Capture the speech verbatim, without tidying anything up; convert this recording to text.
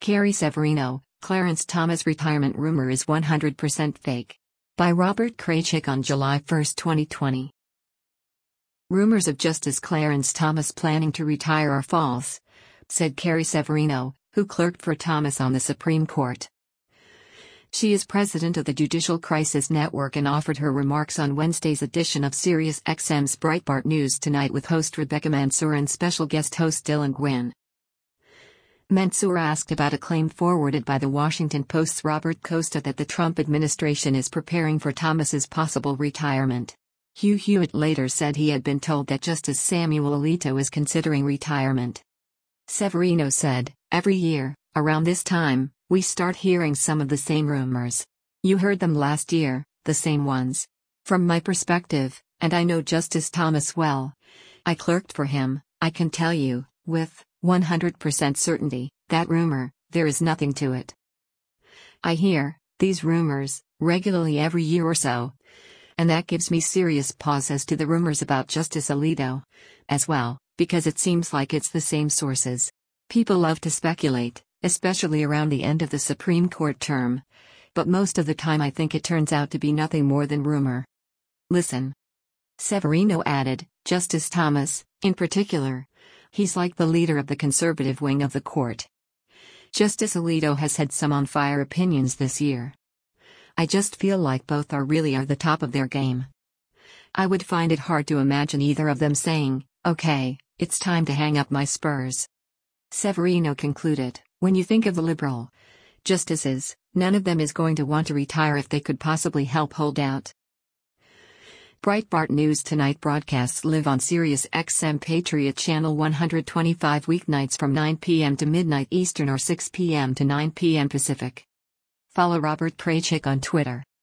Carrie Severino, Clarence Thomas retirement rumor is one hundred percent fake. By Robert Kraychik on July first, twenty twenty. Rumors of Justice Clarence Thomas planning to retire are false, said Carrie Severino, who clerked for Thomas on the Supreme Court. She is president of the Judicial Crisis Network and offered her remarks on Wednesday's edition of Sirius X M's Breitbart News Tonight with host Rebecca Mansour and special guest host Dylan Gwynn. Mansour asked about a claim forwarded by the Washington Post's Robert Costa that the Trump administration is preparing for Thomas's possible retirement. Hugh Hewitt later said he had been told that Justice Samuel Alito is considering retirement. Severino said, "Every year, around this time, we start hearing some of the same rumors. You heard them last year, the same ones. From my perspective, and I know Justice Thomas well, I clerked for him, I can tell you, with one hundred percent certainty, that rumor, there is nothing to it. I hear these rumors regularly every year or so, and that gives me serious pause as to the rumors about Justice Alito as well, because it seems like it's the same sources. People love to speculate, especially around the end of the Supreme Court term, but most of the time I think it turns out to be nothing more than rumor. Listen." Severino added, "Justice Thomas, in particular, he's like the leader of the conservative wing of the court. Justice Alito has had some on-fire opinions this year. I just feel like both are really are the top of their game. I would find it hard to imagine either of them saying, okay, it's time to hang up my spurs." Severino concluded, "When you think of the liberal justices, none of them is going to want to retire if they could possibly help hold out." Breitbart News Tonight broadcasts live on Sirius X M Patriot Channel one twenty-five weeknights from nine p.m. to midnight Eastern or six p.m. to nine p.m. Pacific. Follow Robert Kraychik on Twitter.